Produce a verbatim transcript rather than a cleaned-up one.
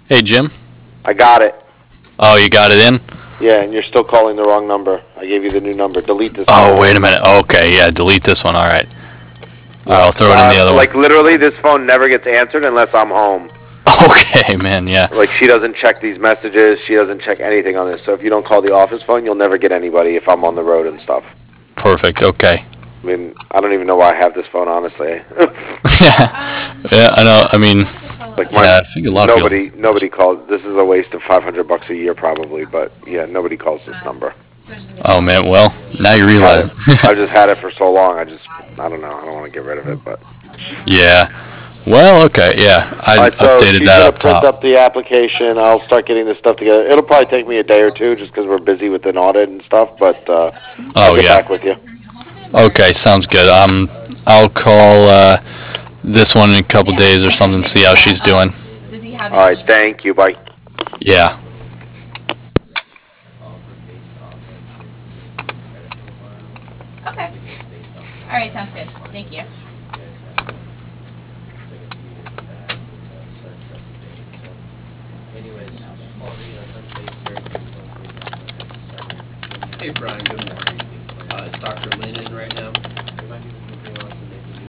Hey, Jim. I got it. Oh, you got it in? Yeah, and you're still calling the wrong number. I gave you the new number. Delete this Oh, number. wait a minute. Okay, yeah, delete this one. All right. All right, Yeah. I'll throw it in the Uh, other one. like, literally, this phone never gets answered unless I'm home. Okay, man, yeah. Like, she doesn't check these messages. She doesn't check anything on this. So if you don't call the office phone, you'll never get anybody if I'm on the road and stuff. Perfect, okay. I mean, I don't even know why I have this phone, honestly. Yeah, I know. I mean, Like, yeah, my, I think a lot of nobody, people. nobody calls. This is a waste of five hundred bucks a year, probably. But yeah, nobody calls this number. Oh, man, well, now you Just had it. realize. I just had it for so long. I just, I don't know. I don't want to get rid of it, but. Yeah. Well, okay, yeah. I All right, so updated she's that gonna up print top. up the application. I'll start getting this stuff together. It'll probably take me a day or two, just because we're busy with an audit and stuff. But uh, I'll Oh, get yeah. back with you. Okay, sounds good. Um, I'll call uh, this one in a couple days or something, see how she's doing. All right, thank you. Bye. Yeah. Okay. All right, sounds good. Thank you. Hey Brian, good morning. Uh, is Doctor Lynn in right now?